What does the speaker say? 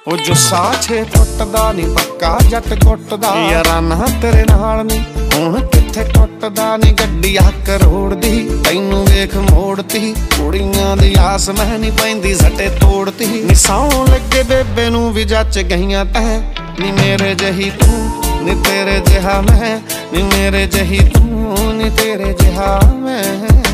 ਉਹ ਜੋ ਸਾਛੇ ਟੁੱਟਦਾ ਨੀ ਪੱਕਾ ਜੱਟ ਕੁੱਟਦਾ ਯਾਰਾਨਾ ਤੇਰੇ ਨਾਲ ਨੀ ਹੁਣ ਕਿੱਥੇ ਟੁੱਟਦਾ ਨੀ ਗੱਡੀ ਆ ਕਰੋੜ ਦੀ ਤੈਨੂੰ ਵੇਖ ਮੋੜਤੀ ਕੁੜੀਆਂ ਦੀ ਆਸ ਮੈਂ ਨੀ ਪੈਂਦੀ ਸੱਟੇ ਤੋੜਤੀ ਨੀ ਸੌਂ ਲੱਗੇ ਬੇਬੇ ਨੂੰ ਵੀ ਜੱਚ ਗਈਆਂ ਤੈਂ ਨੀ ਮੇਰੇ ਜਹੀ ਤੂੰ ਨੀ ਤੇਰੇ ਜਿਹਾ ਮੈਂ ਨੀ ਮੇਰੇ ਜਹੀ ਤੂੰ ਨੀ ਤੇਰੇ ਜਿਹਾ ਮੈਂ।